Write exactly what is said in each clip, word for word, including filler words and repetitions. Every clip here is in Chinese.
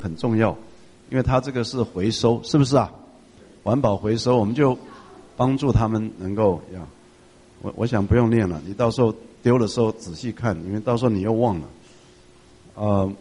很重要，因为它这个是回收，是不是啊？环保回收，我们就帮助他们能够呀。我我想不用念了，你到时候丢的时候仔细看，因为到时候你又忘了。呃，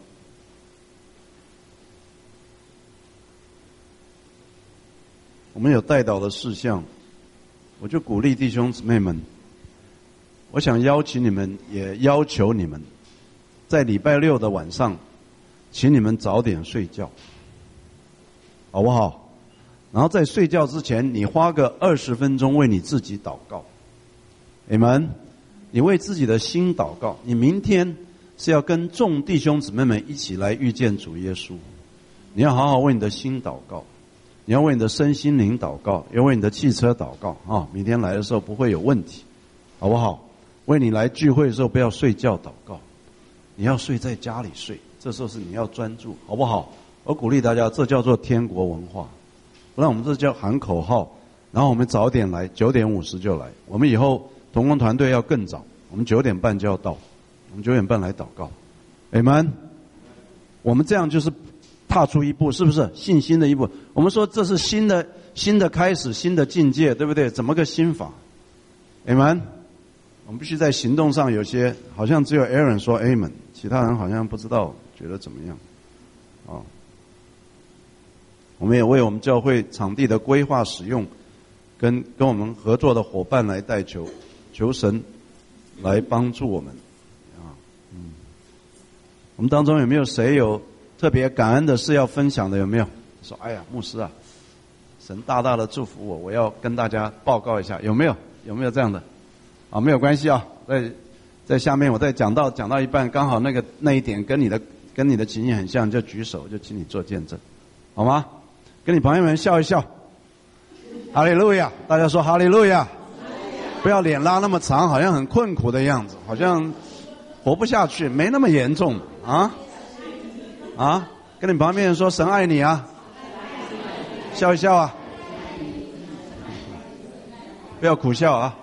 我们有带导的事项，我就鼓励弟兄姊妹们，我想邀请你们，也要求你们，在礼拜六的晚上，请你们早点睡觉，好不好？然后在睡觉之前，你花个二十分钟为你自己祷告。你们，你为自己的心祷告。你明天是要跟众弟兄姊妹们一起来遇见主耶稣，你要好好为你的心祷告，你要为你的身心灵祷告，要为你的汽车祷告啊！明天来的时候不会有问题，好不好？为你来聚会的时候不要睡觉祷告，你要睡在家里睡，这时候是你要专注，好不好？我鼓励大家，这叫做天国文化。不然我们这叫喊口号，然后我们早点来，九点五十就来。我们以后同工团队要更早，我们九点半就要到，我们九点半来祷告。Amen。我们这样就是踏出一步，是不是信心的一步？我们说这是新的新的开始，新的境界，对不对？怎么个新法 ？Amen。我们必须在行动上有些，好像只有 Aaron 说 Amen， 其他人好像不知道，觉得怎么样？哦。我们也为我们教会场地的规划使用，跟跟我们合作的伙伴来代求，求神来帮助我们啊，嗯，我们当中有没有谁有特别感恩的事要分享的？有没有？说哎呀，牧师啊，神大大的祝福我，我要跟大家报告一下，有没有？有没有这样的？啊，没有关系啊，在在下面我在讲到讲到一半，刚好那个那一点跟你的跟你的情形很像，就举手，就请你做见证，好吗？跟你朋友们笑一笑，哈利路亚！大家说哈利路亚！不要脸拉那么长，好像很困苦的样子，好像活不下去，没那么严重啊啊！跟你旁边人说神爱你啊，笑一笑啊，不要苦笑啊！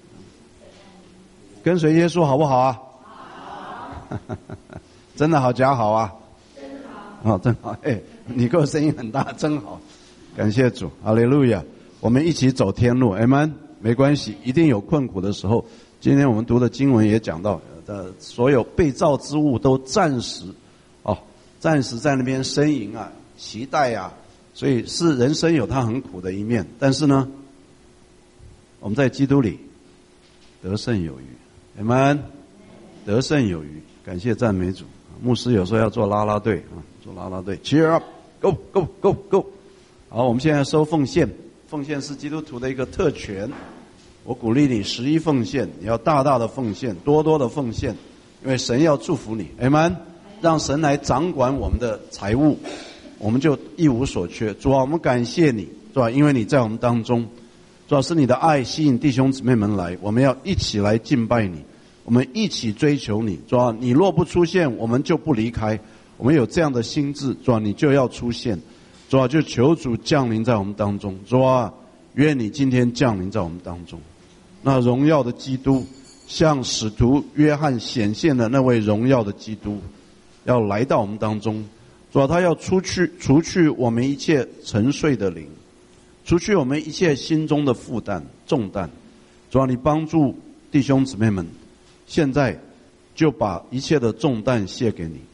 跟随耶稣好不好啊？好，真的好假好啊？真好，哦，真好，哎。你给我声音很大，真好，感谢主，哈利路亚！我们一起走天路 ，Amen。没关系，一定有困苦的时候。今天我们读的经文也讲到，呃，所有被造之物都暂时，哦，暂时在那边呻吟啊，期待啊，所以是人生有它很苦的一面。但是呢，我们在基督里得胜有余 ，Amen， 得胜有余，感谢赞美主。牧师有时候要做啦啦队啊，做啦啦队 ，Cheer up，Go Go Go Go。好，我们现在收奉献，奉献是基督徒的一个特权。我鼓励你十一奉献，你要大大的奉献，多多的奉献，因为神要祝福你 ，Amen。让神来掌管我们的财物，我们就一无所缺。主啊，我们感谢你，主啊，因为你在我们当中，主啊，是你的爱吸引弟兄姊妹们来，我们要一起来敬拜你。我们一起追求你，主啊，你若不出现，我们就不离开。我们有这样的心志，主啊，你就要出现，主啊，就求主降临在我们当中，主啊，愿你今天降临在我们当中。那荣耀的基督，向使徒约翰显现的那位荣耀的基督，要来到我们当中，主啊，他要出去除去我们一切沉睡的灵，除去我们一切心中的负担重担。主啊，你帮助弟兄姊妹们。现在就把一切的重担卸给你。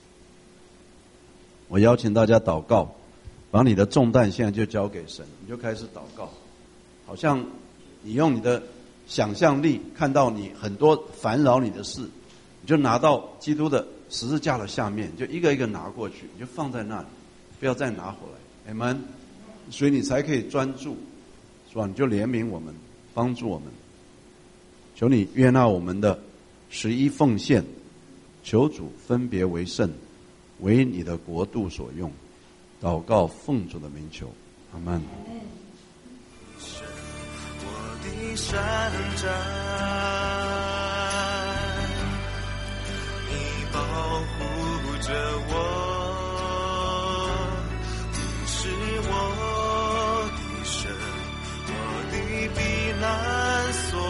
我邀请大家祷告，把你的重担现在就交给神，你就开始祷告，好像你用你的想象力看到你很多烦扰你的事，你就拿到基督的十字架的下面，就一个一个拿过去，你就放在那里，不要再拿回来 Amen。 所以你才可以专注，是吧？你就怜悯我们，帮助我们，求你悦纳我们的十一奉献，求主分别为圣，为你的国度所用。祷告奉主的名求，阿们。 我的山寨，你保护着我，你是我的神，我的避难所。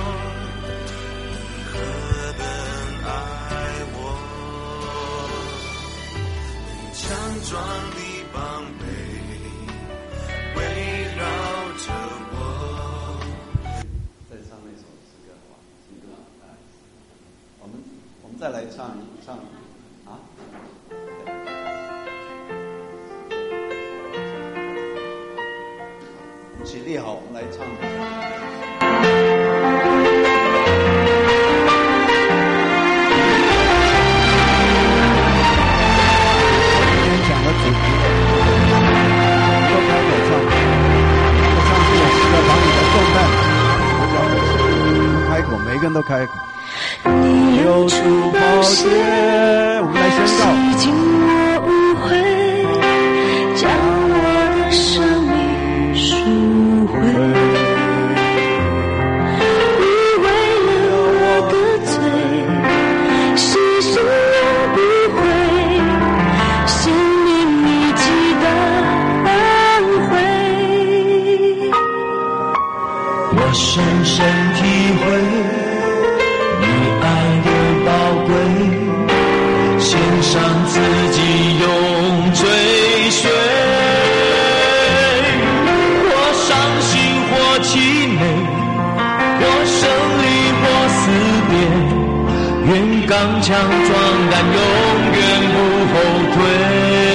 你何等爱我， 壮的膀臂围绕着我。 再唱那首诗歌好吧？诗歌啊，我们我们再来唱一唱啊。起立好，我们来唱。讲的主题，都开口唱，我唱这首诗歌，把你的重担都交给神。都开口，每一个人都开口。流出宝血，我们来宣告。 洗净我污秽，将我的生命赎回。你为了我的罪，牺牲永不悔，显明你极大恩惠。 我深深体会爱的宝贵，献上自己永追随。我伤心或气馁，我胜利或思变，愿刚强壮胆，永远不后退。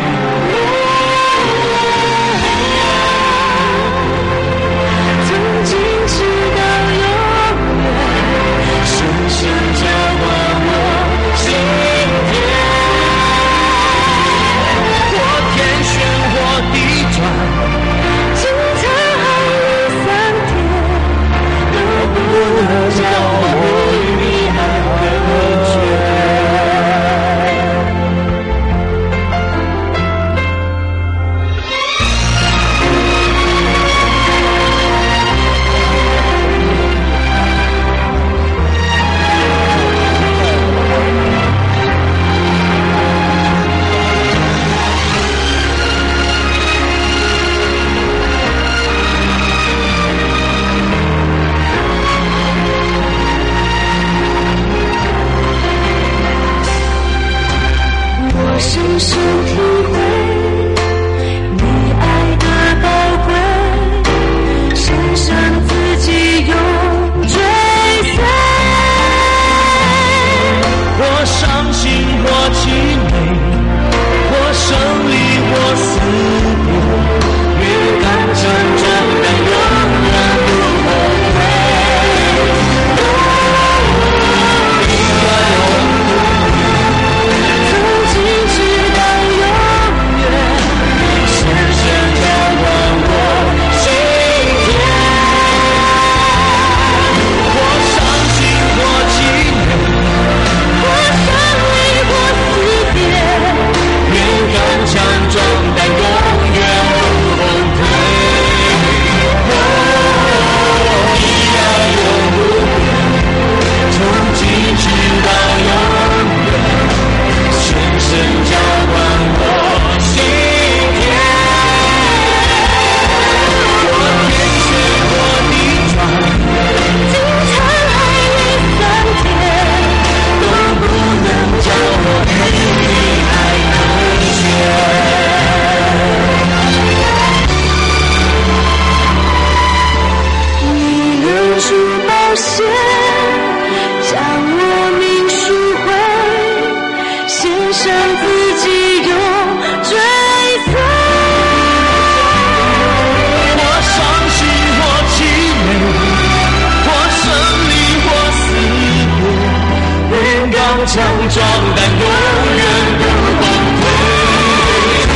强壮但永远不后退，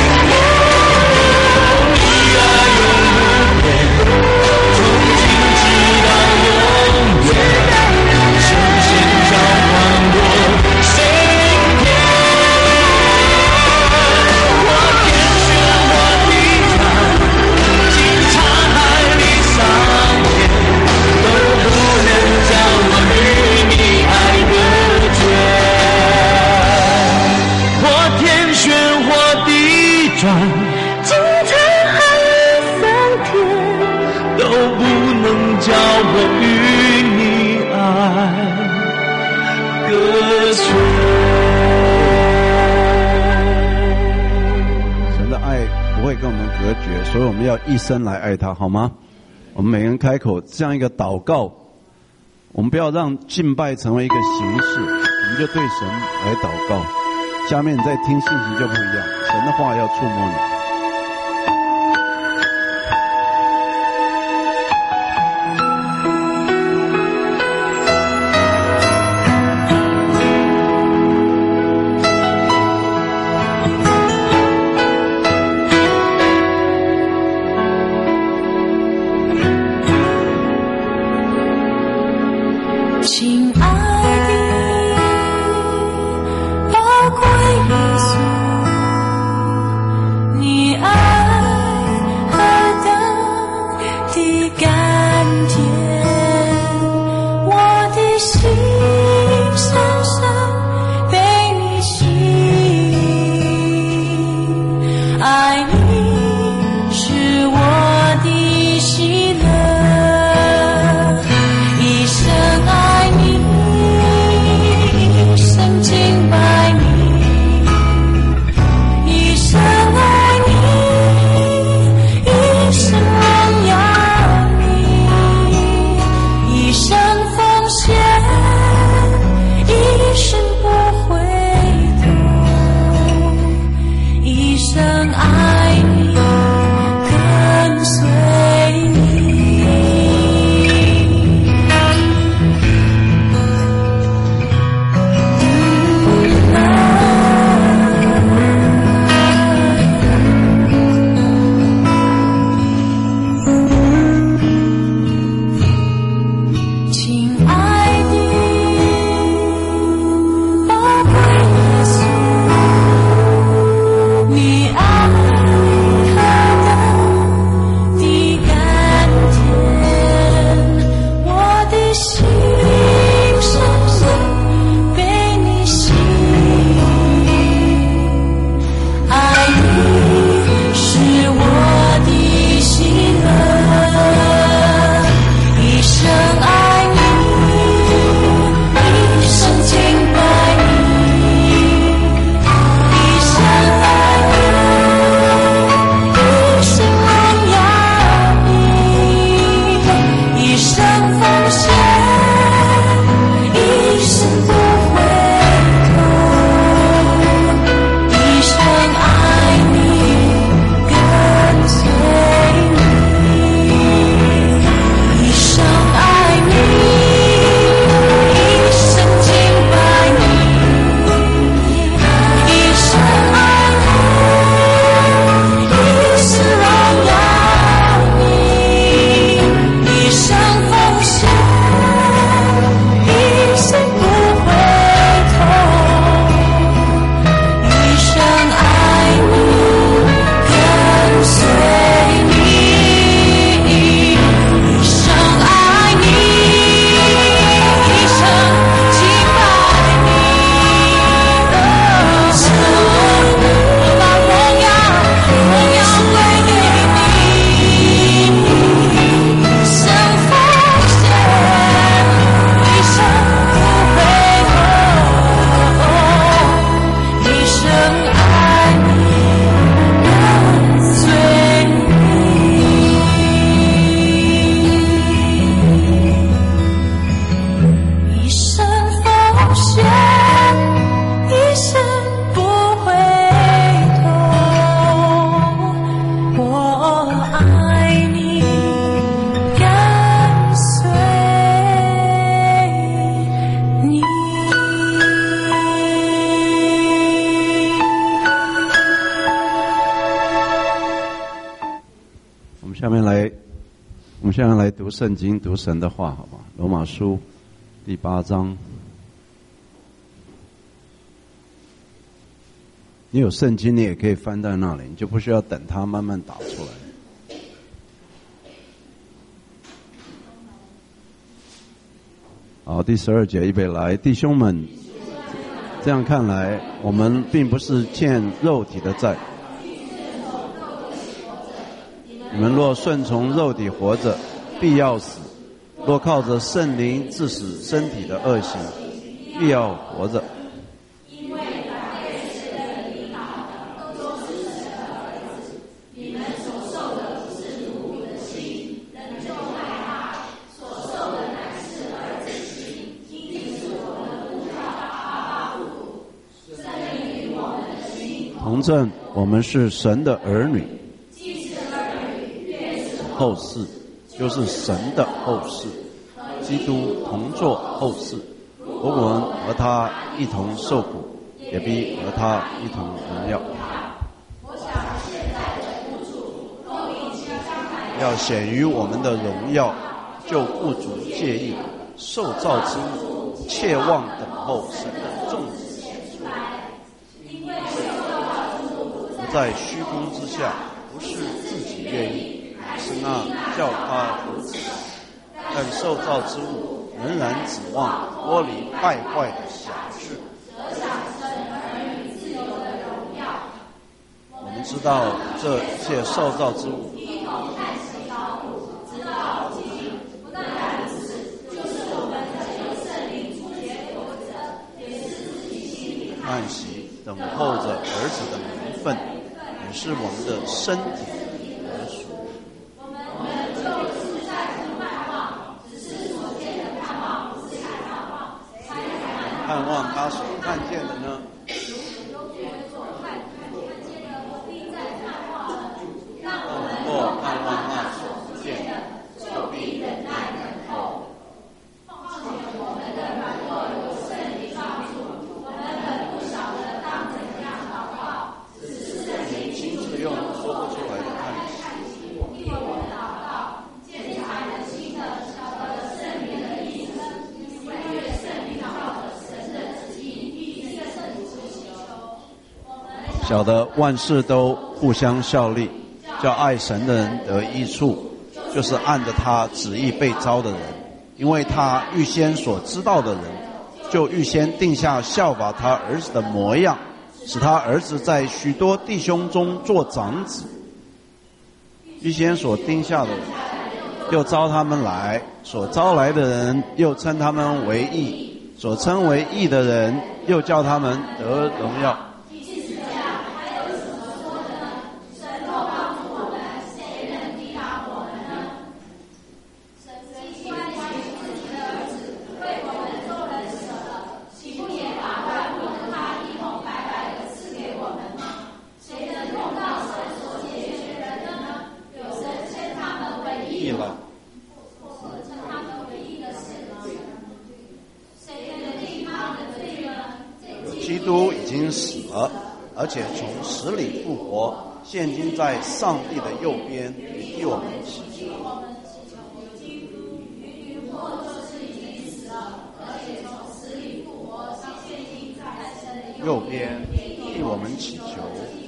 你爱永不变，从今直到永远，深深浇灌我心田。我天旋我地转，经沧海里桑田，都不能将我与你爱隔绝。 跟我们隔绝，所以我们要一生来爱他，好吗？我们每个人开口这样一个祷告，我们不要让敬拜成为一个形式，我们就对神来祷告。下面你再听信息就不一样，神的话要触摸你。 现在来读圣经，读神的话，好吗？罗马书第八章。你有圣经，你也可以翻在那里，你就不需要等它慢慢打出来。好，第十二节，预备来，弟兄们，这样看来，我们并不是欠肉体的债。你们若顺从肉体活着，必要死；若靠着圣灵治死身体的恶行，必要活着。因为凡被神领导的，都是神的儿子。你们同证我们是神的儿女，后世就是神的后世，基督同作后世，我们和他一同受苦，也必和他一同荣耀。要显于我们的荣耀，就不足介意受造之物，切望等候神的众子显出。不在虚空之下，不是自己愿意，是那叫他如此。但受造之物仍然指望脱离败坏的辖制。我们知道这一切受造之物，叹息等候着儿子的名分，也是我们的身体得赎。盼望他所看见的呢？若盼望那所不见的，就必忍耐等候。亲自用说不出来的叹息。晓得万事都互相效力，叫爱神的人得益处，就是按着他旨意被招的人。因为他预先所知道的人，就预先定下效法他儿子的模样，使他儿子在许多弟兄中做长子。预先所定下的人，又招他们来；所招来的人，又称他们为义；所称为义的人，又叫他们得荣耀。基督已经死了，而且从死里复活，现今在上帝的右边，替我们祈求。右边替我们祈求。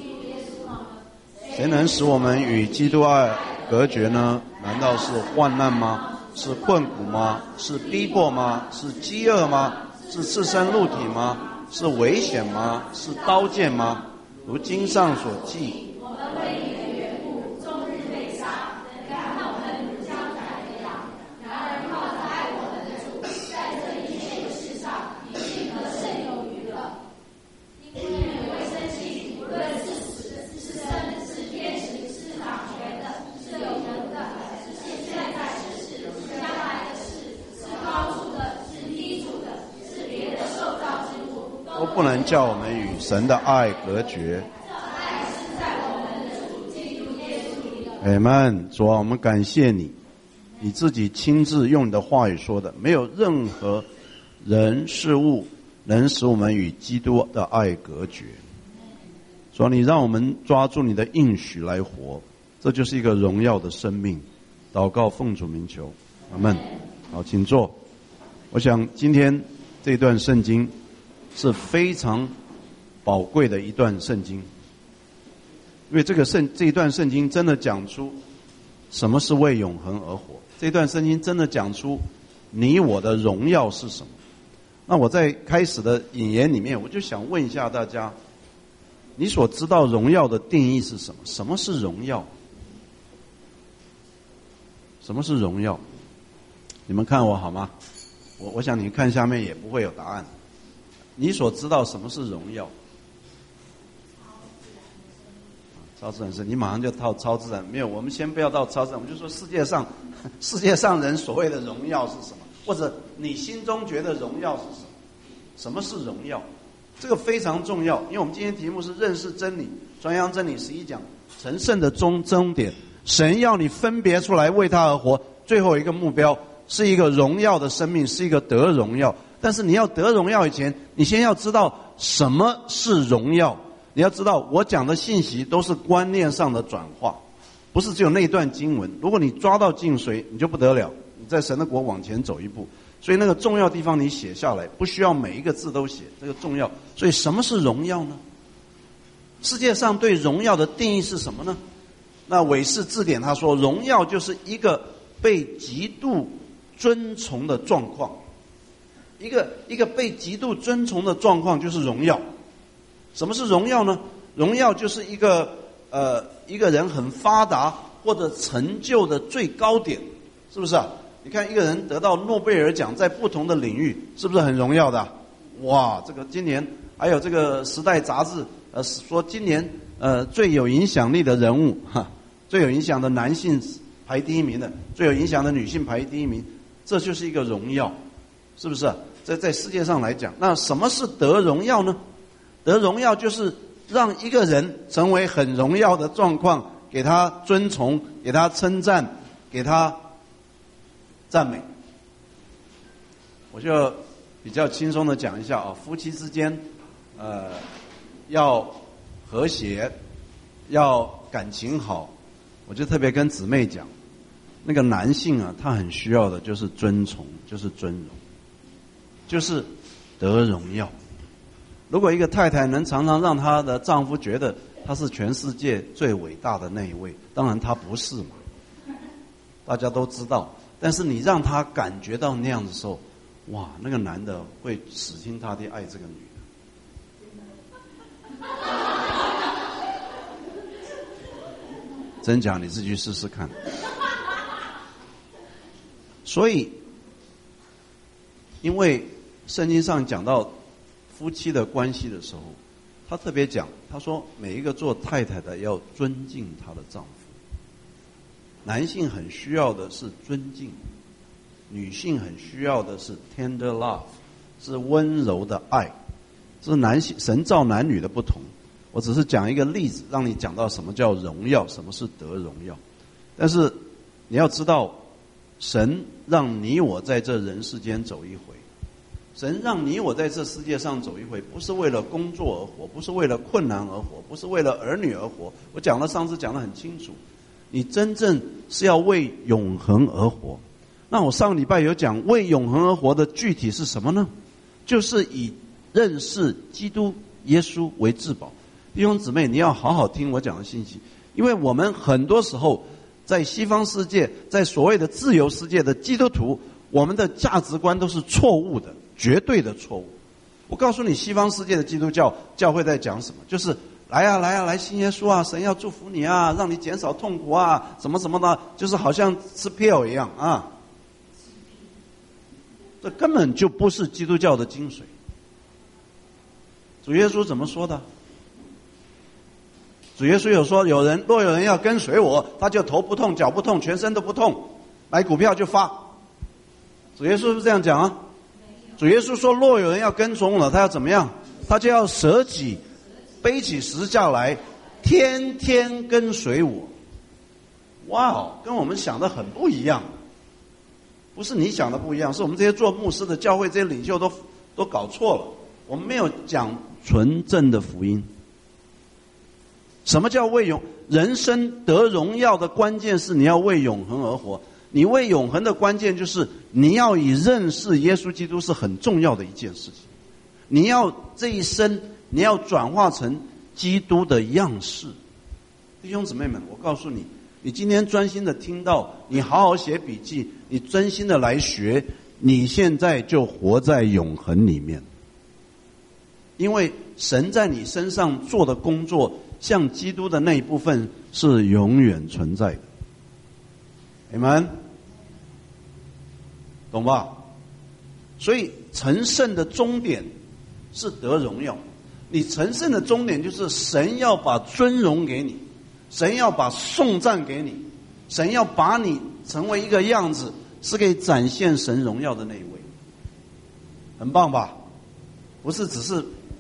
谁能使我们与基督爱隔绝呢？难道是患难吗？是困苦吗？是逼迫吗？是饥饿吗？是赤身露体吗？是危险吗？是刀剑吗？如经上所记，我们为你的缘故，终日被杀，人看我们如将宰的羊。然而靠着爱我们的主，在这一切的事上，已经得胜有余了。因为你会生气，无论是死是生是天使是掌权的，是有能的，是现在的事，是将来的事，是高处的，是低处的，是别的受造之物。都不能叫我们与神的爱隔绝。阿们。主啊，我们感谢你，你自己亲自用你的话语说的，没有任何人事物能使我们与基督的爱隔绝。主啊，你让我们抓住你的应许来活，这就是一个荣耀的生命。祷告奉主名求，阿们。好，请坐。我想今天这段圣经是非常宝贵的一段圣经，因为这个圣这一段圣经真的讲出什么是为永恒而活。这段圣经真的讲出你我的荣耀是什么。那我在开始的引言里面，我就想问一下大家，你所知道荣耀的定义是什么？什么是荣耀？什么是荣耀？你们看我好吗？我我想你看下面也不会有答案。你所知道什么是荣耀？超自然是，你马上就套超自然。没有，我们先不要到超自然，我们就说世界上，世界上人所谓的荣耀是什么？或者你心中觉得荣耀是什么？什么是荣耀？ 这个非常重要，因为我们今天题目是认识真理，传扬真理十一讲，成圣的终终点，神要你分别出来为他而活，最后一个目标是一个荣耀的生命，是一个得荣耀。但是你要得荣耀以前，你先要知道什么是荣耀。你要知道我讲的信息都是观念上的转化，不是只有那一段经文。如果你抓到精髓，你就不得了，你在神的国往前走一步。所以那个重要地方你写下来，不需要每一个字都写，这个重要。所以什么是荣耀呢？世界上对荣耀的定义是什么呢？那韦氏字典他说，荣耀就是一个被极度尊崇的状况。一个一个被极度尊崇的状况就是荣耀。什么是荣耀呢？荣耀就是一个呃一个人很发达或者成就的最高点，是不是啊？你看一个人得到诺贝尔奖，在不同的领域，是不是很荣耀的啊？哇，这个今年还有这个《时代》杂志呃说今年呃最有影响力的人物哈，最有影响的男性排第一名的，最有影响的女性排第一名，这就是一个荣耀，是不是啊？在在世界上来讲，那什么是得荣耀呢？得荣耀就是让一个人成为很荣耀的状况，给他尊崇，给他称赞，给他赞美。我就比较轻松的讲一下啊，夫妻之间，呃，要和谐，要感情好。我就特别跟姊妹讲，那个男性啊，他很需要的就是尊崇，就是尊荣，就是得荣耀。如果一个太太能常常让她的丈夫觉得她是全世界最伟大的那一位，当然她不是嘛，大家都知道。但是你让他感觉到那样的时候，哇，那个男的会死心塌地爱这个女的。真假你自己去试试看。所以，因为圣经上讲到夫妻的关系的时候，他特别讲，他说每一个做太太的要尊敬她的丈夫。男性很需要的是尊敬，女性很需要的是 tender love， 是温柔的爱。这是男性神造男女的不同。我只是讲一个例子，让你讲到什么叫荣耀，什么是得荣耀。但是你要知道，神让你我在这人世间走一回，神让你我在这世界上走一回，不是为了工作而活，不是为了困难而活，不是为了儿女而活。我讲了，上次讲得很清楚，你真正是要为永恒而活。那我上礼拜有讲，为永恒而活的具体是什么呢？就是以认识基督耶稣为至宝。弟兄姊妹，你要好好听我讲的信息，因为我们很多时候在西方世界，在所谓的自由世界的基督徒，我们的价值观都是错误的，绝对的错误。我告诉你，西方世界的基督教教会在讲什么，就是来啊来啊来信耶稣啊，神要祝福你啊，让你减少痛苦啊，什么什么的，就是好像吃 pill 一样啊。这根本就不是基督教的精髓。主耶稣怎么说的？主耶稣有说，有人若有人要跟随我，他就头不痛脚不痛全身都不痛，买股票就发。主耶稣是不是这样讲啊？主耶稣说，若有人要跟从我，他要怎么样？他就要舍己，背起十字架来，天天跟随我。哇哦，跟我们想的很不一样。不是你想的不一样，是我们这些做牧师的教会这些领袖都都搞错了。我们没有讲纯正的福音。什么叫为永人生得荣耀的关键是你要为永恒而活。你为永恒的关键就是你要以认识耶稣基督是很重要的一件事情。你要这一生你要转化成基督的样式。弟兄姊妹们，我告诉你，你今天专心的听到，你好好写笔记，你真心的来学，你现在就活在永恒里面。因为神在你身上做的工作，像基督的那一部分是永远存在的。你们懂吧？所以成圣的终点是得荣耀。你成圣的终点就是神要把尊荣给你，神要把颂赞给你，神要把你成为一个样子，是可以展现神荣耀的那一位。很棒吧？不是只是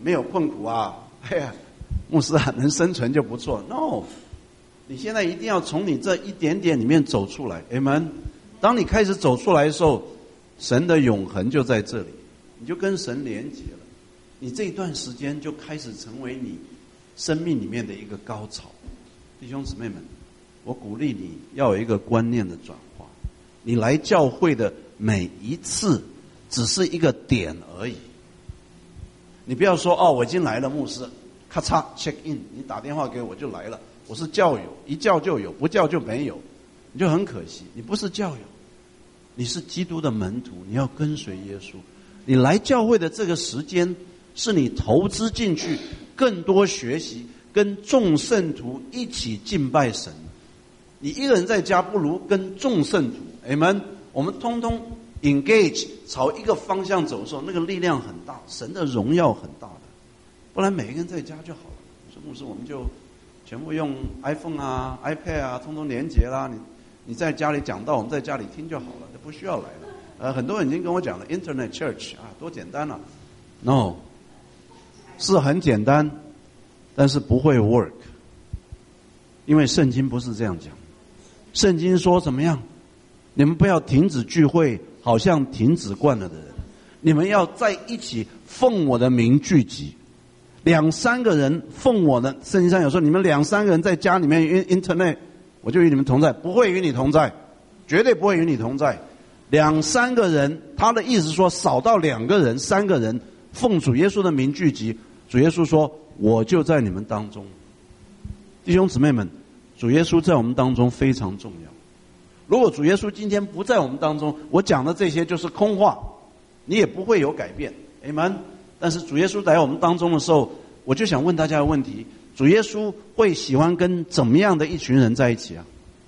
没有困苦啊，哎呀，牧师啊，能生存就不错。No， 你现在一定要从你这一点点里面走出来 ，Amen。当你开始走出来的时候，神的永恒就在这里，你就跟神连结了。你这一段时间就开始成为你生命里面的一个高潮。弟兄姊妹们，我鼓励你要有一个观念的转化。你来教会的每一次只是一个点而已。你不要说哦，我已经来了，牧师，咔嚓 check in， 你打电话给我就来了，我是教友，一叫就有，不叫就没有，你就很可惜，你不是教友，你是基督的门徒，你要跟随耶稣。你来教会的这个时间，是你投资进去更多学习，跟众圣徒一起敬拜神。你一个人在家，不如跟众圣徒 Amen， 我们通通 engage 朝一个方向走的时候，那个力量很大，神的荣耀很大的。不然每一个人在家就好了。说牧师，我们就全部用 iPhone 啊 iPad 啊通通连结啦，你你在家里讲道，我们在家里听就好了，就不需要来了。呃，很多人已经跟我讲了 Internet Church 啊，多简单啊。No， 是很简单，但是不会 work， 因为圣经不是这样讲。圣经说怎么样？你们不要停止聚会，好像停止惯了的人。你们要在一起奉我的名聚集，两三个人奉我的。圣经上有说，你们两三个人在家里面 Internet， 我就与你们同在，不会与你同在，绝对不会与你同在。两三个人，他的意思说少到两个人、三个人奉主耶稣的名聚集。主耶稣说，我就在你们当中。弟兄姊妹们，主耶稣在我们当中非常重要。如果主耶稣今天不在我们当中，我讲的这些就是空话，你也不会有改变 Amen。 但是主耶稣来我们当中的时候，我就想问大家的问题，主耶稣会喜欢跟怎么样的一群人在一起啊？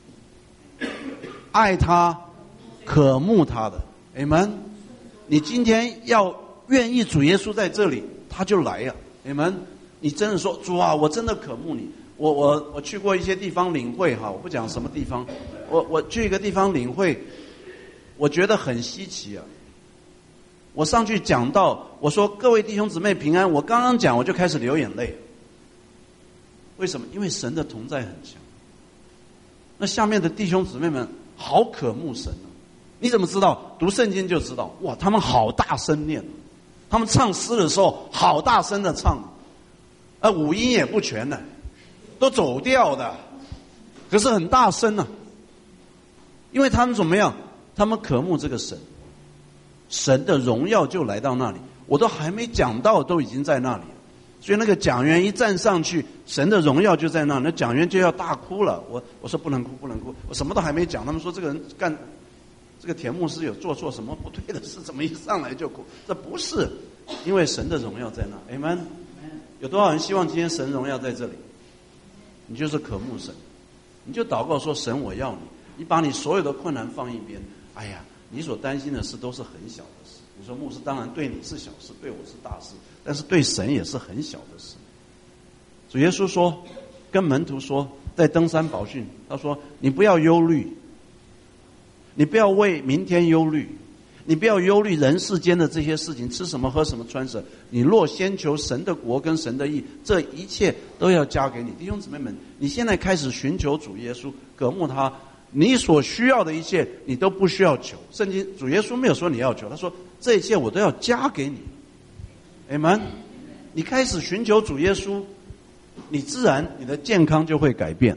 爱他渴慕他的 Amen。 你今天要愿意主耶稣在这里，他就来呀 Amen。 你真的说，主啊，我真的渴慕你。我我我去过一些地方领会哈，我不讲什么地方，我我去一个地方领会，我觉得很稀奇啊。我上去讲到，我说各位弟兄姊妹平安，我刚刚讲我就开始流眼泪。为什么？因为神的同在很强。那下面的弟兄姊妹们好渴慕神啊！你怎么知道？读圣经就知道，哇，他们好大声念，他们唱诗的时候好大声的唱，啊，五音也不全呢。都走调的，可是很大声啊！因为他们怎么样？他们渴慕这个神，神的荣耀就来到那里。我都还没讲到，都已经在那里了。所以那个讲员一站上去，神的荣耀就在那，那讲员就要大哭了。我我说不能哭，不能哭，我什么都还没讲，他们说这个人干，这个田牧师有做错什么不对的事，怎么一上来就哭？这不是，因为神的荣耀在那。Amen。有多少人希望今天神荣耀在这里？你就是渴慕神，你就祷告说，神我要你，你把你所有的困难放一边。哎呀，你所担心的事都是很小的事。你说牧师，当然对你是小事，对我是大事，但是对神也是很小的事。主耶稣说，跟门徒说，在登山宝训，他说，你不要忧虑，你不要为明天忧虑，你不要忧虑人世间的这些事情，吃什么喝什么穿什么，你若先求神的国跟神的义，这一切都要加给你。弟兄姊妹们，你现在开始寻求主耶稣，渴慕他，你所需要的一切你都不需要求。圣经主耶稣没有说你要求，他说这一切我都要加给你。Amen。 你开始寻求主耶稣，你自然你的健康就会改变。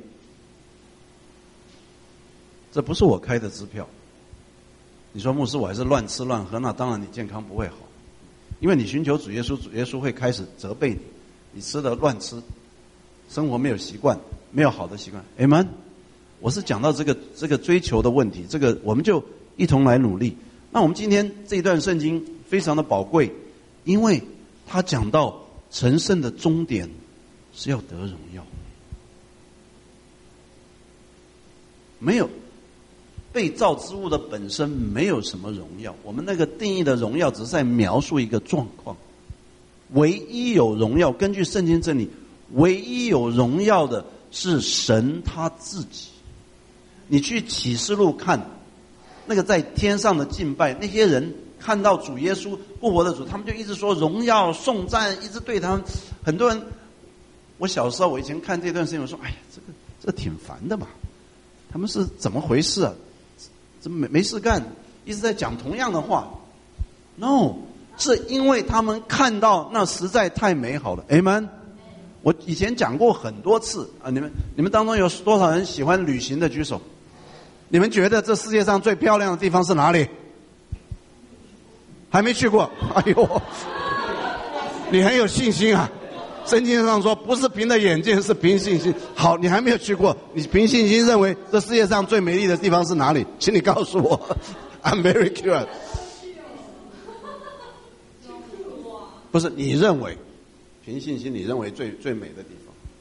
这不是我开的支票。你说牧师我还是乱吃乱喝，那当然你健康不会好，因为你寻求主耶稣，主耶稣会开始责备你，你吃的乱吃，生活没有习惯，没有好的习惯。Amen。 我是讲到这个这个追求的问题，这个我们就一同来努力。那我们今天这一段圣经非常的宝贵，因为他讲到成圣的终点是要得荣耀，没有被造之物的本身没有什么荣耀，我们那个定义的荣耀只是在描述一个状况。唯一有荣耀，根据圣经真理，唯一有荣耀的是神他自己。你去启示录看，那个在天上的敬拜，那些人看到主耶稣复活的主，他们就一直说荣耀颂赞，一直对他们。很多人，我小时候我以前看这段事情，我说哎呀，这个这挺烦的嘛，他们是怎么回事啊？怎么没没事干，一直在讲同样的话 ？No， 是因为他们看到那实在太美好了。Amen。我以前讲过很多次啊，你们你们当中有多少人喜欢旅行的举手？你们觉得这世界上最漂亮的地方是哪里？还没去过？哎呦，你很有信心啊！圣经上说，不是凭着眼见，是凭信心。好，你还没有去过，你凭信心认为这世界上最美丽的地方是哪里？请你告诉我 ，I'm very curious。不是你认为，凭信心你认为最最美的地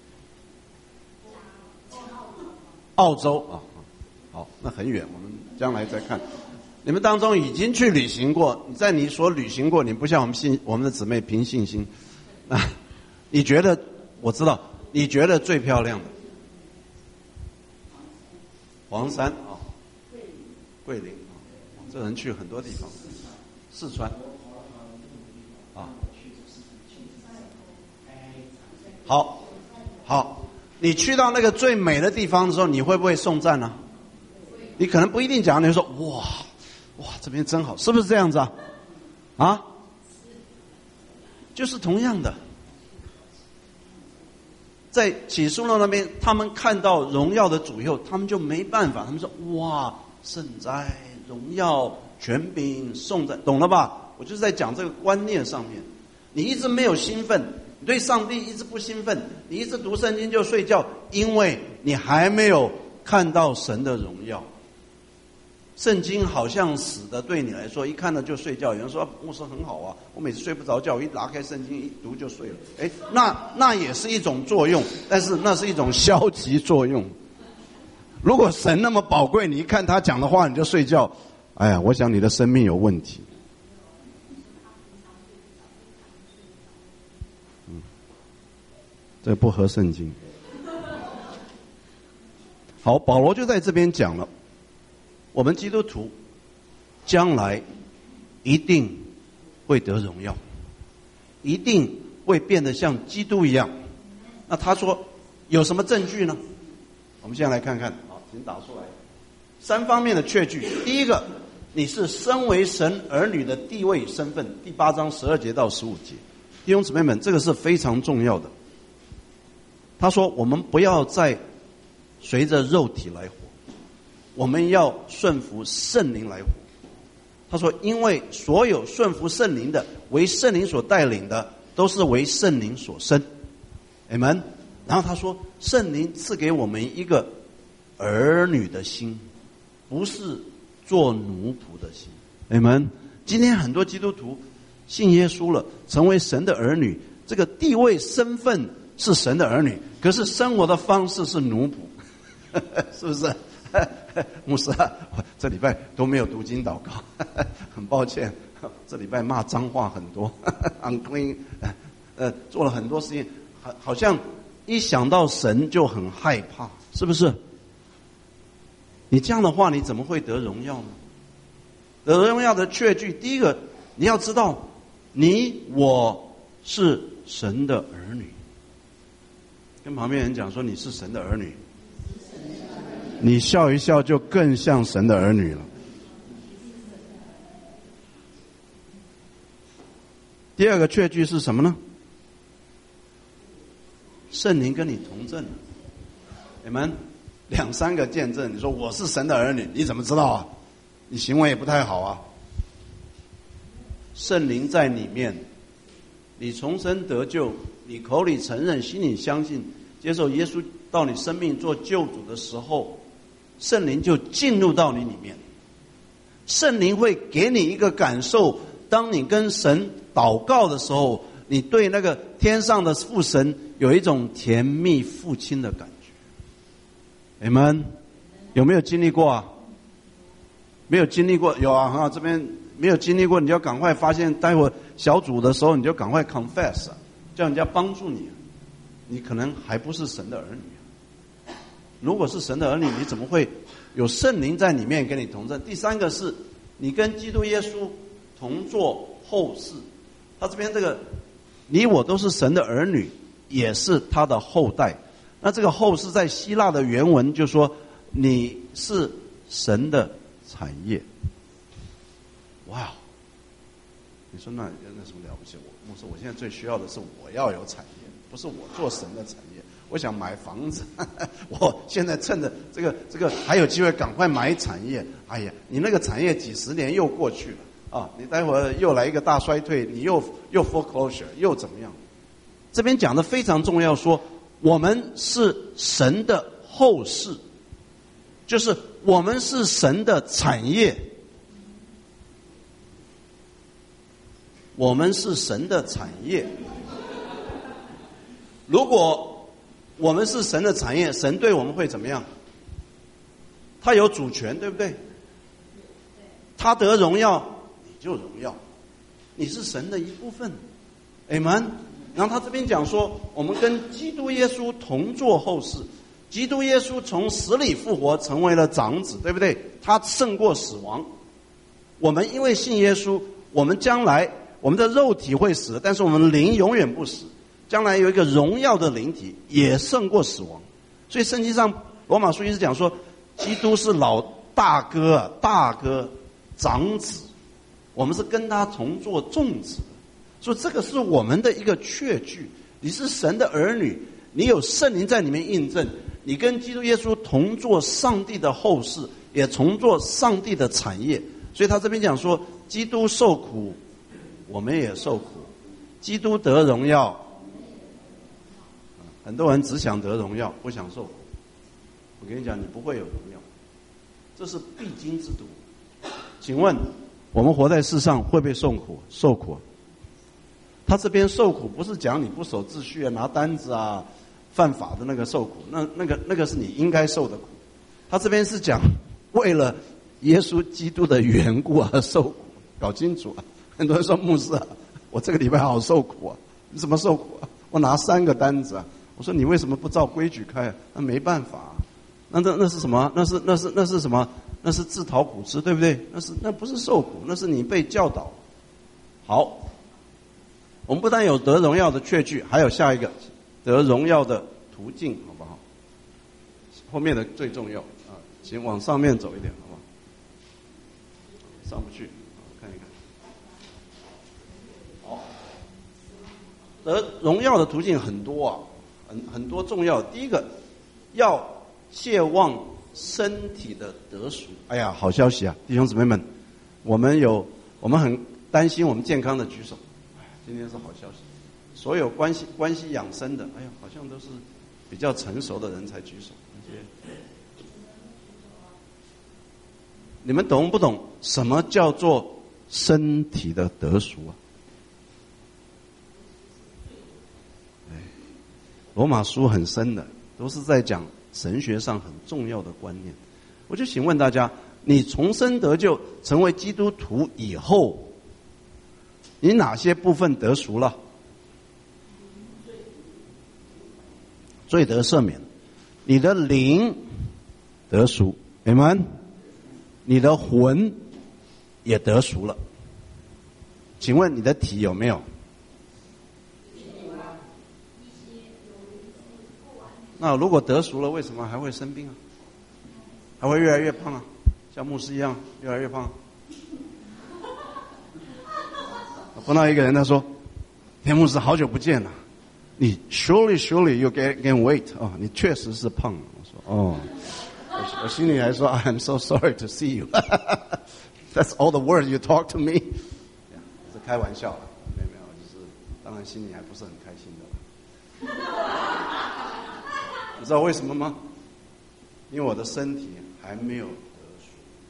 方？澳洲啊，好，那很远，我们将来再看。你们当中已经去旅行过，在你所旅行过，你不像我们信我们的姊妹凭信心，啊。你觉得？我知道，你觉得最漂亮的黄山啊，桂林啊，这人去很多地方，四川啊，好，好，你去到那个最美的地方的时候，你会不会颂赞呢？你可能不一定讲，你会说哇哇这边真好，是不是这样子啊？啊，就是同样的。在启示录那边，他们看到荣耀的主以后，他们就没办法，他们说：“哇，圣哉，荣耀、权柄、颂赞，懂了吧？”我就是在讲这个观念上面。你一直没有兴奋，你对上帝一直不兴奋，你一直读圣经就睡觉，因为你还没有看到神的荣耀。圣经好像死的，对你来说，一看到就睡觉。有人说、啊、牧师很好啊，我每次睡不着觉，我一打开圣经一读就睡了。哎，那那也是一种作用，但是那是一种消极作用。如果神那么宝贵，你一看他讲的话你就睡觉，哎呀，我想你的生命有问题。嗯，这不合圣经。好，保罗就在这边讲了。我们基督徒将来一定会得荣耀，一定会变得像基督一样。那他说有什么证据呢？我们现在来看看，好，请打出来。三方面的确据。第一个，你是身为神儿女的地位身份，第八章十二节到十五节。弟兄姊妹们，这个是非常重要的。他说我们不要再随着肉体来活，我们要顺服圣灵来活。他说因为所有顺服圣灵的，为圣灵所带领的，都是为圣灵所生。Amen。然后他说圣灵赐给我们一个儿女的心，不是做奴仆的心。Amen。今天很多基督徒信耶稣了，成为神的儿女，这个地位身份是神的儿女，可是生活的方式是奴仆，是不是？牧师啊，这礼拜都没有读经祷告，很抱歉，这礼拜骂脏话很多，unclean， 呃，做了很多事情，好，好像一想到神就很害怕，是不是？你这样的话，你怎么会得荣耀呢？得荣耀的确据，第一个，你要知道，你我是神的儿女。跟旁边人讲说，你是神的儿女。你笑一笑就更像神的儿女了。第二个确据是什么呢？圣灵跟你同证了。你们两三个见证，你说我是神的儿女，你怎么知道啊？你行为也不太好啊。圣灵在里面，你重生得救，你口里承认，心里相信，接受耶稣到你生命做救主的时候，圣灵就进入到你里面。圣灵会给你一个感受，当你跟神祷告的时候，你对那个天上的父神有一种甜蜜父亲的感觉。你们有没有经历过啊？没有经历过？有啊，哈，这边没有经历过，你就要赶快发现，待会小组的时候你就赶快 confess， 叫人家帮助你。你可能还不是神的儿女。如果是神的儿女，你怎么会有圣灵在里面跟你同证？第三个是，你跟基督耶稣同作后世。他这边这个，你我都是神的儿女，也是他的后代。那这个后世在希腊的原文就说，你是神的产业。哇！你说那那什么了不起？我牧师，我现在最需要的是我要有产业，不是我做神的产业。我想买房子，呵呵，我现在趁着这个这个还有机会，赶快买产业。哎呀，你那个产业几十年又过去了啊！你待会儿又来一个大衰退，你又又 foreclosure 又怎么样？这边讲的非常重要，说我们是神的后世，就是我们是神的产业。我们是神的产业。如果我们是神的产业，神对我们会怎么样？他有主权，对不对？他得荣耀，你就荣耀，你是神的一部分。Amen。然后他这边讲说，我们跟基督耶稣同作后世。基督耶稣从死里复活，成为了长子，对不对？他胜过死亡。我们因为信耶稣，我们将来我们的肉体会死，但是我们的灵永远不死。将来有一个荣耀的灵体，也胜过死亡。所以圣经上罗马书一直讲说，基督是老大哥、大哥、长子，我们是跟他同作众子。所以这个是我们的一个确据。你是神的儿女，你有圣灵在里面印证，你跟基督耶稣同作上帝的后世，也同作上帝的产业。所以他这边讲说，基督受苦，我们也受苦；基督得荣耀。很多人只想得荣耀，不想受苦。我跟你讲，你不会有荣耀，这是必经之途。请问，我们活在世上会不会受苦？受苦。他这边受苦不是讲你不守秩序啊、拿单子啊、犯法的那个受苦，那那个那个是你应该受的苦。他这边是讲为了耶稣基督的缘故而受苦，搞清楚啊！很多人说牧师啊，我这个礼拜好受苦啊，你怎么受苦啊？我拿三个单子啊。我说你为什么不照规矩开啊？那没办法、啊，那那那是什么？那是那是那是什么？那是自讨苦吃，对不对？那是那不是受苦，那是你被教导。好，我们不但有得荣耀的确据，还有下一个得荣耀的途径，好不好？后面的最重要啊，请往上面走一点，好不好？上不去，看一看。好，得荣耀的途径很多啊。很很多重要，第一个要切望身体的得赎。哎呀，好消息啊，弟兄姊妹们，我们有我们很担心我们健康的举手。今天是好消息，所有关系关系养生的，哎呀，好像都是比较成熟的人才举手。你们懂不懂什么叫做身体的得赎啊？罗马书很深的，都是在讲神学上很重要的观念。我就请问大家，你重生得救成为基督徒以后，你哪些部分得赎了？罪得赦免，你的灵得赎 Amen， 你的魂也得赎了。请问你的体有没有？那如果得赎了，为什么还会生病啊？还会越来越胖啊？像牧师一样越来越胖、啊。我碰到一个人，他说：“田牧师，好久不见了，你 surely surely you gain gain weight 哦，你确实是胖了。”我说：“哦。我”我心里还说 ：“I'm so sorry to see you 。That's all the words you talk to me。”是开玩笑了，没有没有，就是当然心里还不是很开心的。你知道为什么吗？因为我的身体还没有得赎。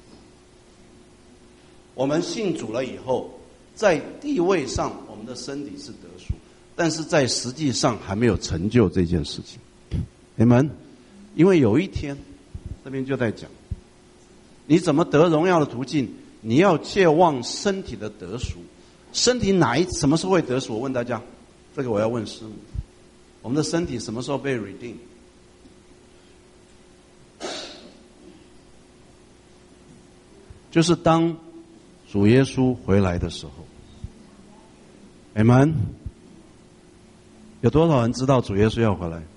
我们信主了以后，在地位上我们的身体是得赎，但是在实际上还没有成就这件事情。你们，因为有一天，这边就在讲，你怎么得荣耀的途径？你要切望身体的得赎。身体哪一什么时候会得赎？我问大家，这个我要问师母。我们的身体什么时候被 redeem？就是当主耶稣回来的时候。阿们。有多少人知道主耶稣要回来？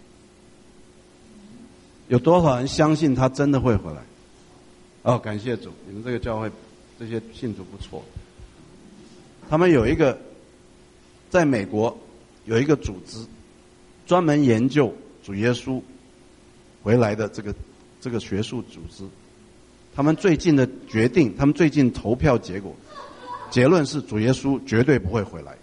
有多少人相信他真的会回来？哦，感谢主，你们这个教会这些信徒不错。他们有一个在美国有一个组织，专门研究主耶稣回来的这个这个学术组织。他们最近的决定，他们最近投票结果，结论是主耶稣绝对不会回来。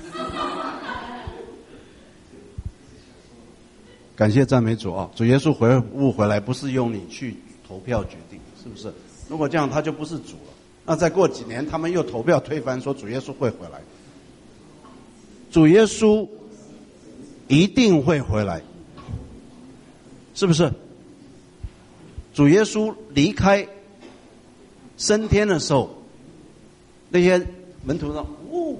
感谢赞美主啊！主耶稣回不回来不是用你去投票决定，是不是？如果这样，他就不是主了。那再过几年，他们又投票推翻，说主耶稣会回来。主耶稣一定会回来，是不是？主耶稣离开升天的时候，那些门徒说：“哦，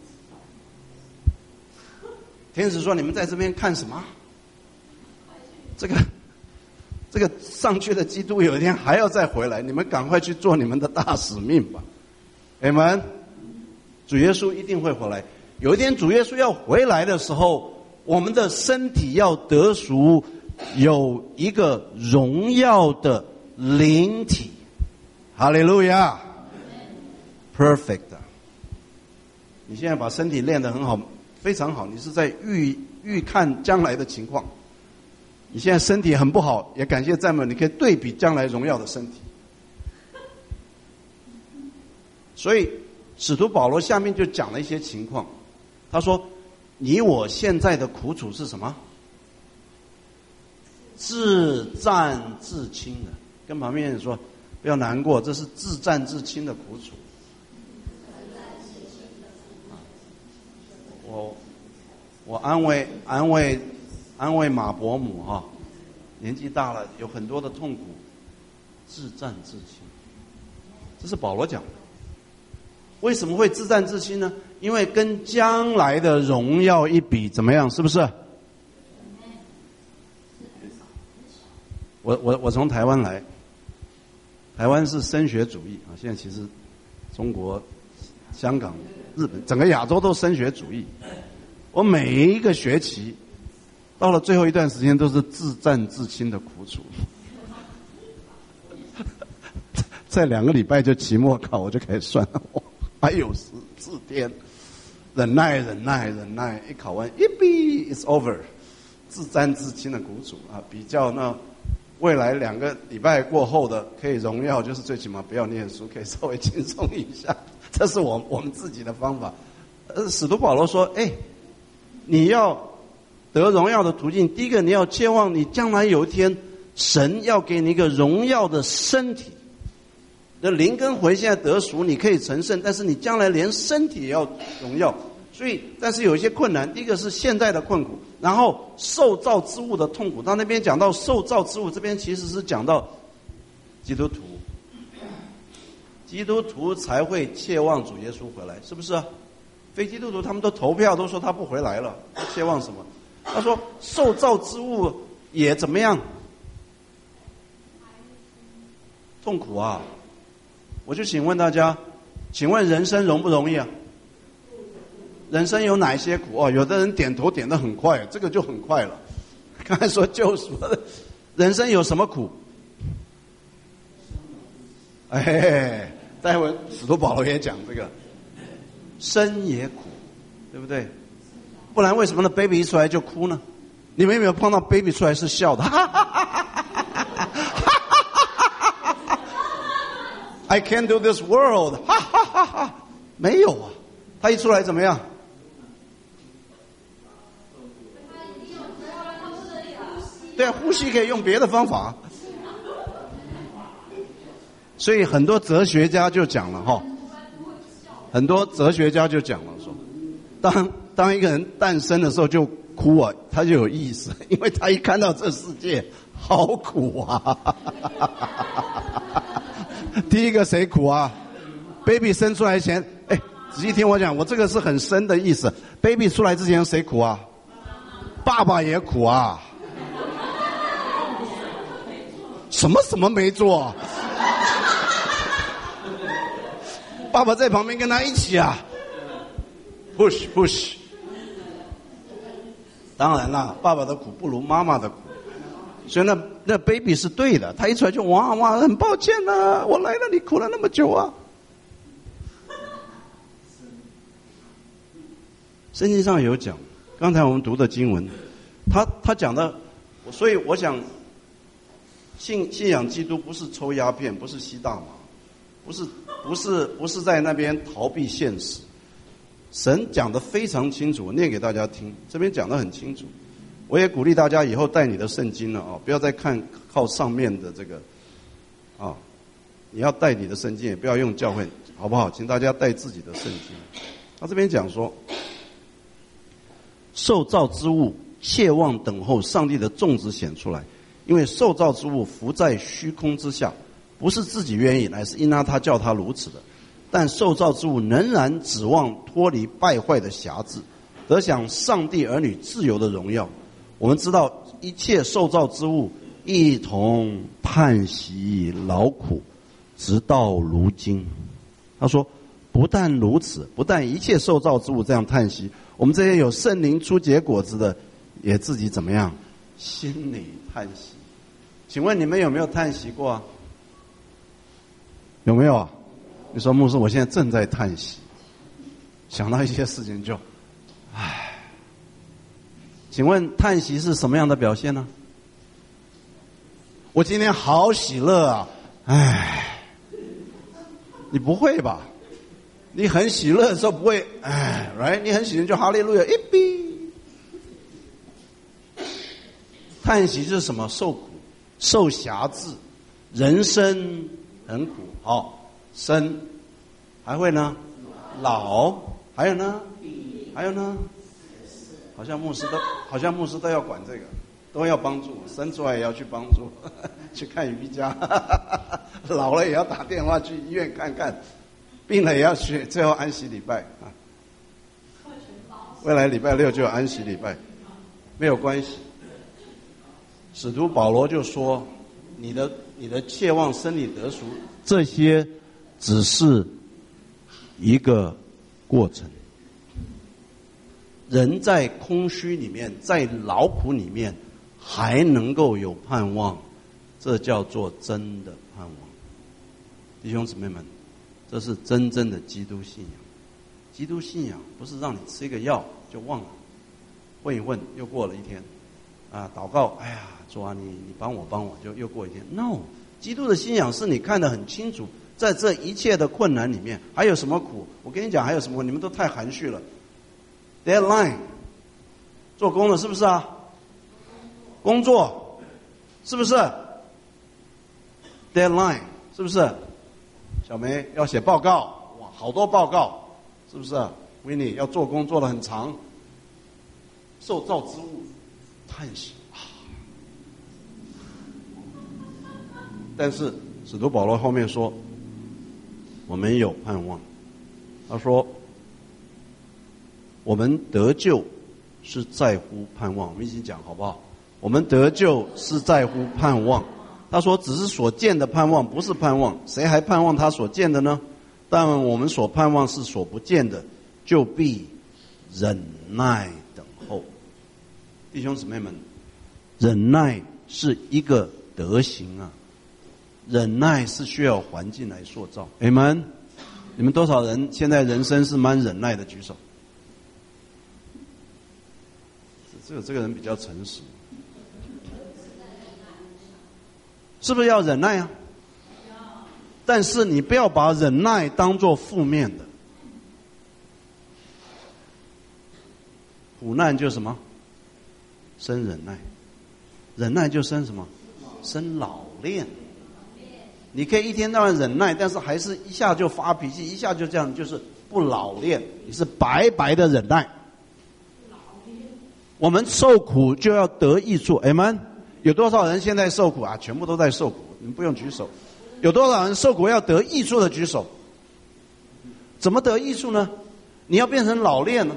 天使说你们在这边看什么？这个这个上去的基督有一天还要再回来，你们赶快去做你们的大使命吧。”阿们。主耶稣一定会回来。有一天主耶稣要回来的时候，我们的身体要得赎，有一个荣耀的灵体。哈利路亚 ，perfect。你现在把身体练得很好，非常好，你是在预预看将来的情况。你现在身体很不好，也感谢赞美，你可以对比将来荣耀的身体。所以使徒保罗下面就讲了一些情况，他说：“你我现在的苦楚是什么？自战自亲的。”跟旁边人说：“不要难过，这是自战自亲的苦楚。”我我安慰安慰。安慰马伯母哈、哦，年纪大了有很多的痛苦，自战自亲，这是保罗讲的。为什么会自战自亲呢？因为跟将来的荣耀一比，怎么样？是不是？我我我从台湾来，台湾是升学主义啊，现在其实中国、香港、日本，整个亚洲都升学主义。我每一个学期。到了最后一段时间，都是自战自亲的苦楚。在两个礼拜就期末考，我就开始算了，还有十四天，忍耐，忍耐，忍耐，一考完，一毕 ，it's over， 自战自亲的苦楚啊！比较那未来两个礼拜过后的可以荣耀，就是最起码不要念书，可以稍微轻松一下。这是我我们自己的方法。呃，使徒保罗说：“哎，你要。”得荣耀的途径，第一个你要切望你将来有一天，神要给你一个荣耀的身体。那灵跟魂现在得赎，你可以成圣，但是你将来连身体也要荣耀。所以，但是有一些困难，第一个是现在的困苦，然后受造之物的痛苦。他那边讲到受造之物，这边其实是讲到基督徒，基督徒才会切望主耶稣回来，是不是啊？非基督徒他们都投票都说他不回来了，切望什么？他说受造之物也怎么样？痛苦啊！我就请问大家，请问人生容不容易啊？人生有哪些苦？哦，有的人点头点得很快，这个就很快了。刚才说救赎，人生有什么苦？哎，待会使徒保罗也讲这个，生也苦，对不对？不然为什么呢 ？baby 一出来就哭呢？你们有没有碰到 baby 出来是笑的？I can't do this world， 哈哈哈哈！没有啊，他一出来怎么样？对啊，呼吸可以用别的方法。所以很多哲学家就讲了哈，很多哲学家就讲了说，当当一个人诞生的时候就哭啊，他就有意思，因为他一看到这世界好苦啊。第一个谁苦啊 ？baby 生出来前，哎，仔细听我讲，我这个是很深的意思。baby 出来之前谁苦啊？爸爸也苦啊。什么什么没做？ 爸爸在旁边跟他一起啊 ，push push。当然啦，爸爸的苦不如妈妈的苦，所以那那 baby 是对的，他一出来就哇哇，很抱歉啊，我来了，你哭了那么久啊。圣经上有讲，刚才我们读的经文，他他讲的，所以我想，信信仰基督不是抽鸦片，不是吸大麻，不是不是不是在那边逃避现实。神讲得非常清楚，我念给大家听，这边讲得很清楚。我也鼓励大家以后带你的圣经了啊，不要再看靠上面的这个啊，你要带你的圣经，也不要用教会，好不好？请大家带自己的圣经。他这边讲说，受造之物切望等候上帝的种子显出来，因为受造之物浮在虚空之下，不是自己愿意，乃是因他他叫他如此的。但受造之物仍然指望脱离败坏的辖制，得享上帝儿女自由的荣耀。我们知道一切受造之物一同叹息劳苦，直到如今。他说不但如此，不但一切受造之物这样叹息，我们这些有圣灵出结果子的也自己怎么样，心里叹息。请问你们有没有叹息过啊？有没有啊？你说牧师，我现在正在叹息，想到一些事情就唉。请问叹息是什么样的表现呢？我今天好喜乐啊，唉。你不会吧？你很喜乐的时候不会唉 right？ 你很喜乐就哈利路亚一比。叹息是什么？受苦受辖制，人生很苦。好，生还会呢，老还有呢，还有呢，好像牧师都好像牧师都要管这个，都要帮助，生出来也要去帮助，去看瑜伽，老了也要打电话去医院看看，病了也要去，最后安息礼拜啊。未来礼拜六就有安息礼拜，没有关系。使徒保罗就说：“你的你的切望生理得赎，这些只是一个过程。人在空虚里面，在劳苦里面，还能够有盼望，这叫做真的盼望。弟兄姊妹们，这是真正的基督信仰。基督信仰不是让你吃一个药就忘了，混一混又过了一天，啊，祷告，哎呀，主啊，你你帮我帮我，就又过一天。No， 基督的信仰是你看得很清楚，在这一切的困难里面，还有什么苦？我跟你讲，还有什么苦？你们都太含蓄了。Deadline， 做工了是不是啊？工作是不是 ？Deadline 是不是？小梅要写报告，哇，好多报告，是不是 ？Winnie 要做工做得很长，受造之物叹息啊。但是使徒保罗后面说，我们有盼望。他说，我们得救是在乎盼望。我们一起讲好不好？我们得救是在乎盼望。他说只是所见的盼望，不是盼望，谁还盼望他所见的呢？但我们所盼望是所不见的，就必忍耐等候。弟兄姊妹们，忍耐是一个德行啊，忍耐是需要环境来塑造。Amen。你们多少人现在人生是蛮忍耐的？举手。只有这个人比较诚实，是不是要忍耐啊？但是你不要把忍耐当作负面的。苦难就什么？生忍耐，忍耐就生什么？生老练。你可以一天到晚忍耐，但是还是一下就发脾气，一下就这样，就是不老练，你是白白的忍耐。我们受苦就要得益处 ，Amen。有多少人现在受苦啊？全部都在受苦，你们不用举手。有多少人受苦要得益处的举手？怎么得益处呢？你要变成老练了，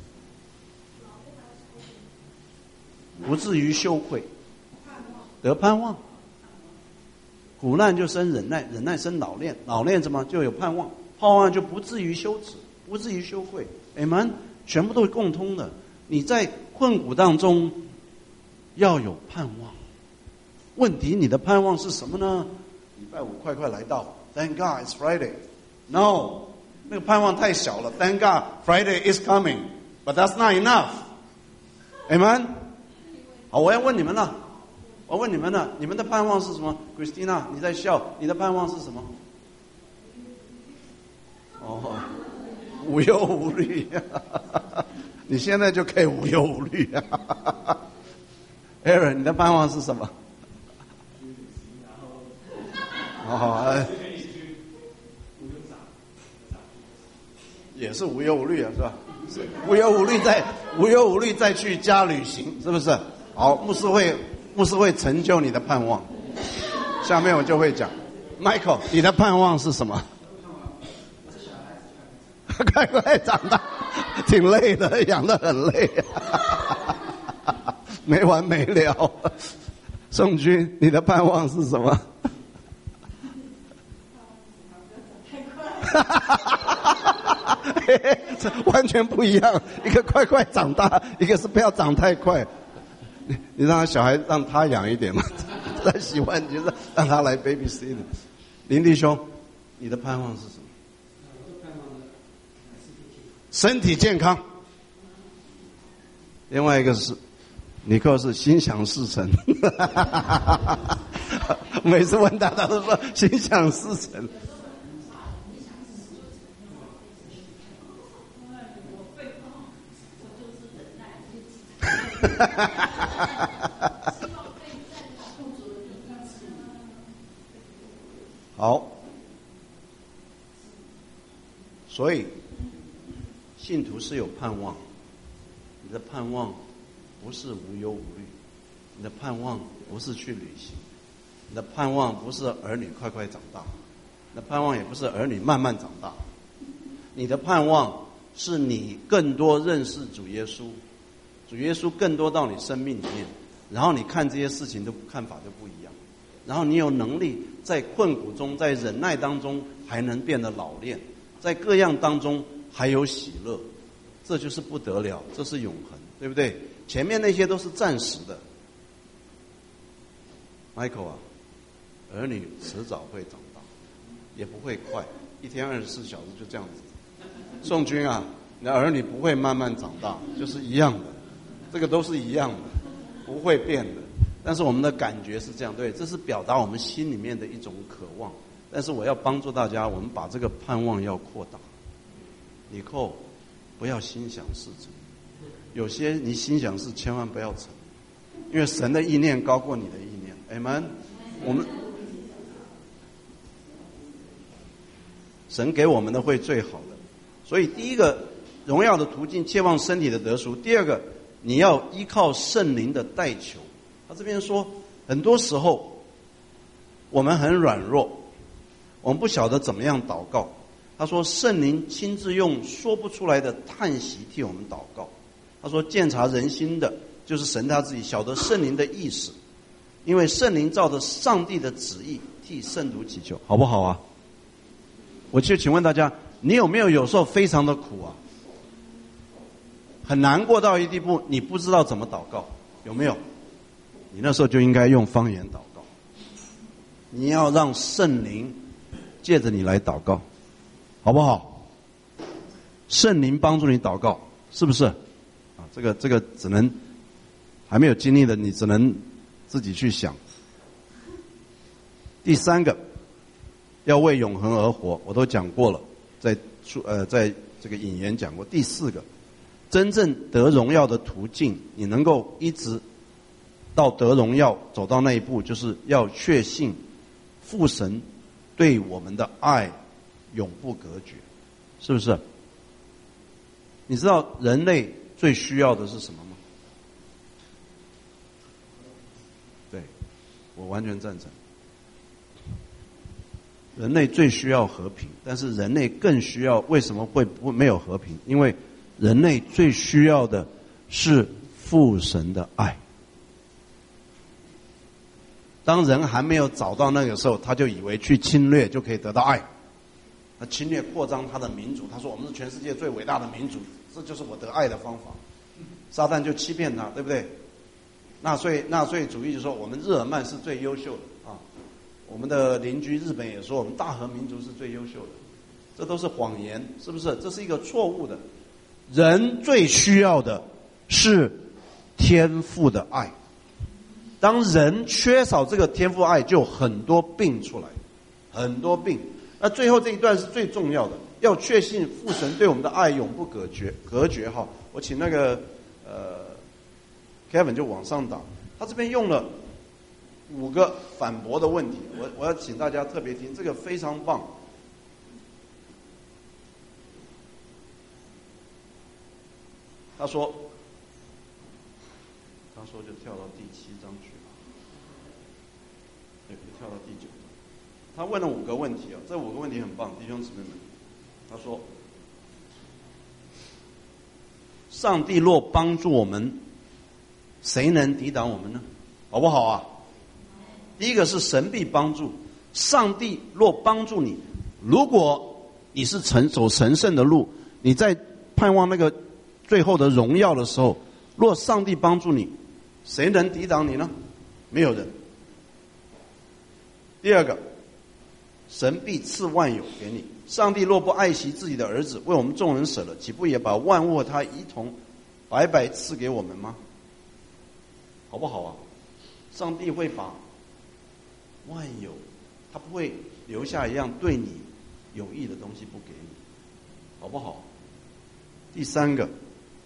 不至于羞愧，得盼望。苦难就生忍耐，忍耐生老练，老练怎么就有盼望？ 盼望就不至于羞耻，不至于羞愧。Amen， 全部都是共通的。你在困苦当中要有盼望。问题你的盼望是什么呢？礼拜五快快来到 ，Thank God it's Friday。No， 那个盼望太小了。Thank God Friday is coming，but that's not enough。Amen。好，我要问你们了，我问你们了，你们的盼望是什么 ？Christina， 你在笑，你的盼望是什么？哦，无忧无虑。你现在就可以无忧无虑啊。Aaron， 你的盼望是什么？哦，哎，也是无忧无虑啊，是吧？无忧无虑再无忧无虑再去加旅行，是不是？好，牧师会牧师会成就你的盼望。下面我就会讲 ，Michael， 你的盼望是什么？快快长大，挺累的，养得很累，没完没了。宋军，你的盼望是什么？这完全不一样，一个快快长大，一个是不要长太快。你你让他小孩让他养一点嘛，他喜欢你就让他来 babysit。林弟兄，你的盼望是什么？身体健康。另外一个是，尼克是心想事成。每次问他，他都说心想事成。好，所以信徒是有盼望。你的盼望不是无忧无虑，你的盼望不是去旅行，你的盼望不是儿女快快长大，你的盼望也不是儿女慢慢长大，你的盼望是你更多认识主耶稣，主耶稣更多到你生命里面，然后你看这些事情的看法就不一样，然后你有能力在困苦中，在忍耐当中还能变得老练，在各样当中还有喜乐，这就是不得了，这是永恒，对不对？前面那些都是暂时的。Michael 啊，儿女迟早会长大，也不会快，一天二十四小时就这样子。宋军啊，你的儿女不会慢慢长大，就是一样的，这个都是一样的，不会变的。但是我们的感觉是这样，对，这是表达我们心里面的一种渴望。但是我要帮助大家，我们把这个盼望要扩大。以后不要心想事成，有些你心想事千万不要成，因为神的意念高过你的意念。Amen。我们神给我们的会最好的，所以第一个荣耀的途径，切望身体的得赎；第二个，你要依靠圣灵的代求。他这边说，很多时候我们很软弱，我们不晓得怎么样祷告。他说，圣灵亲自用说不出来的叹息替我们祷告。他说，鉴察人心的就是神他自己，晓得圣灵的意思，因为圣灵照着上帝的旨意替圣徒祈求，好不好啊？我就请问大家，你有没有有时候非常的苦啊，很难过到一地步，你不知道怎么祷告，有没有？你那时候就应该用方言祷告，你要让圣灵借着你来祷告，好不好？圣灵帮助你祷告，是不是？啊，这个这个只能还没有经历的，你只能自己去想。第三个，要为永恒而活，我都讲过了，在呃在这个引言讲过。第四个，真正得荣耀的途径，你能够一直到得荣耀走到那一步，就是要确信父神对我们的爱永不隔绝，是不是？你知道人类最需要的是什么吗？对，我完全赞成。人类最需要和平，但是人类更需要，为什么会不没有和平？因为人类最需要的是父神的爱。当人还没有找到那个时候，他就以为去侵略就可以得到爱， 他侵略扩张他的民族，他说我们是全世界最伟大的民族，这就是我得爱的方法。撒旦就欺骗他，对不对？纳粹纳粹主义就说我们日耳曼是最优秀的啊，我们的邻居日本也说我们大和民族是最优秀的，这都是谎言，是不是？这是一个错误的。人最需要的是天父的爱，当人缺少这个天父爱，就很多病出来，很多病。那最后这一段是最重要的，要确信父神对我们的爱永不隔绝。隔绝哈，我请那个呃 Kevin 就往上打，他这边用了五个反驳的问题，我我要请大家特别听，这个非常棒。他说，他说就跳到第七章去了，对，跳到第九章。他问了五个问题啊，这五个问题很棒，弟兄姊妹们。他说，上帝若帮助我们，谁能抵挡我们呢？好不好啊？第一个是神必帮助，上帝若帮助你，如果你是神走神圣的路，你在盼望那个最后的荣耀的时候，若上帝帮助你，谁能抵挡你呢？没有人。第二个，神必赐万有给你。上帝若不爱惜自己的儿子，为我们众人舍了，岂不也把万物和他一同白白赐给我们吗？好不好啊？上帝会把万有，他不会留下一样对你有益的东西不给你，好不好？第三个，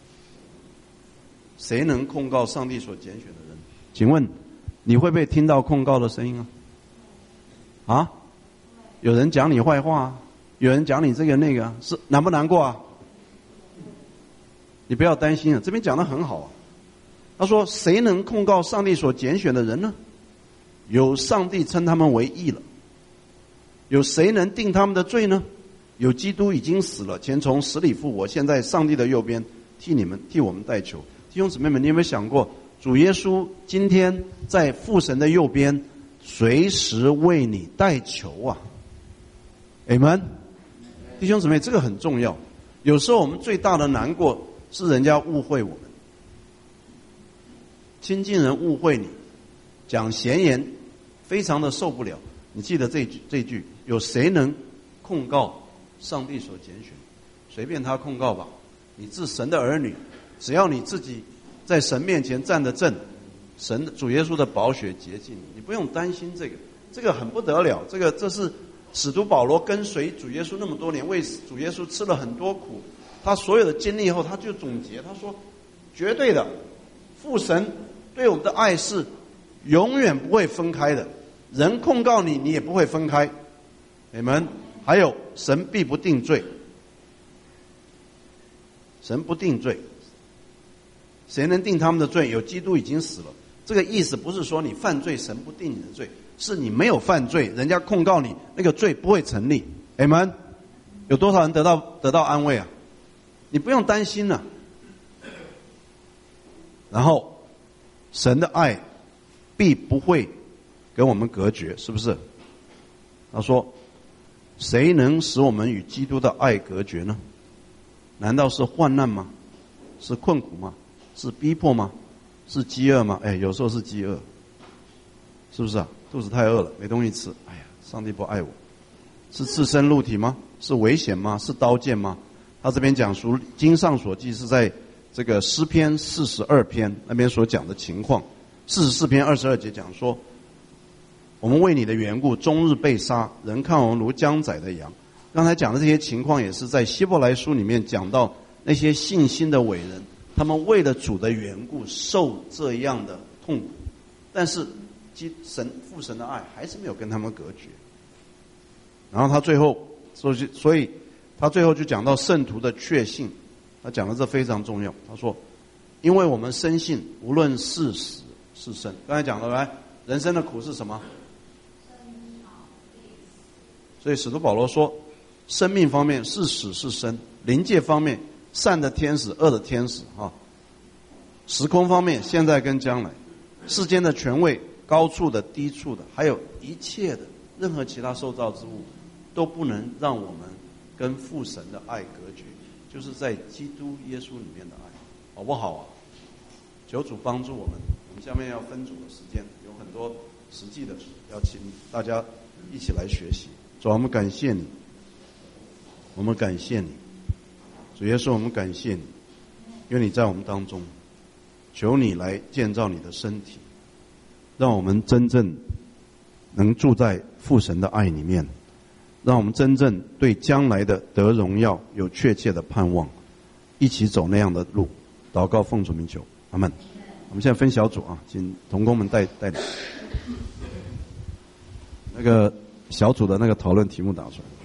谁能控告上帝所拣选的人？请问你会不会听到控告的声音啊？啊？有人讲你坏话啊，有人讲你这个那个啊，是难不难过啊？你不要担心啊，这边讲得很好啊。他说谁能控告上帝所拣选的人呢？有上帝称他们为义了。有谁能定他们的罪呢？有基督已经死了，前从死里复活，现在上帝的右边替你们替我们代求。弟兄姊妹们，你有没有想过，主耶稣今天在父神的右边，随时为你代求啊？阿们。弟兄姊妹，这个很重要。有时候我们最大的难过是人家误会我们，亲近人误会你，讲闲言，非常的受不了。你记得这句这句，有谁能控告上帝所拣选？随便他控告吧。你是神的儿女，只要你自己在神面前站得正，神主耶稣的宝血洁净你，你不用担心这个，这个很不得了。这个这是使徒保罗跟随主耶稣那么多年，为主耶稣吃了很多苦，他所有的经历后，他就总结，他说，绝对的，父神对我们的爱是永远不会分开的，人控告你，你也不会分开。你们还有神必不定罪，神不定罪，谁能定他们的罪？有基督已经死了。这个意思不是说你犯罪神不定你的罪，是你没有犯罪，人家控告你，那个罪不会成立。你们有多少人得到得到安慰啊？你不用担心了、啊。然后神的爱必不会跟我们隔绝，是不是？他说，谁能使我们与基督的爱隔绝呢？难道是患难吗？是困苦吗？是逼迫吗？是饥饿吗？哎，有时候是饥饿，是不是啊？肚子太饿了，没东西吃，哎呀，上帝不爱我。是赤身露体吗？是危险吗？是刀剑吗？他这边讲述经上所记是在这个诗篇四十二篇那边所讲的情况。四十四篇二十二节讲说，我们为你的缘故终日被杀，人看我们如将宰的羊。刚才讲的这些情况也是在希伯来书里面讲到那些信心的伟人，他们为了主的缘故受这样的痛苦，但是神父神的爱还是没有跟他们隔绝。然后他最后所以所以他最后就讲到圣徒的确信，他讲的这非常重要。他说，因为我们深信无论是死是生，刚才讲了来，人生的苦是什么？所以使徒保罗说，生命方面是死是生，灵界方面善的天使恶的天使哈，时空方面现在跟将来，世间的权位高处的低处的，还有一切的任何其他受造之物，都不能让我们跟父神的爱隔绝，就是在基督耶稣里面的爱，好不好啊？求主帮助我们。我们下面要分组的时间，有很多实际的，要请大家一起来学习。主啊，我们感谢你，我们感谢你，主耶稣，我们感谢你，因为你在我们当中，求你来建造你的身体，让我们真正能住在父神的爱里面，让我们真正对将来的得荣耀有确切的盼望，一起走那样的路。祷告奉主名求，阿们。我们现在分小组啊，请同工们带带领那个小组的那个讨论题目打出来。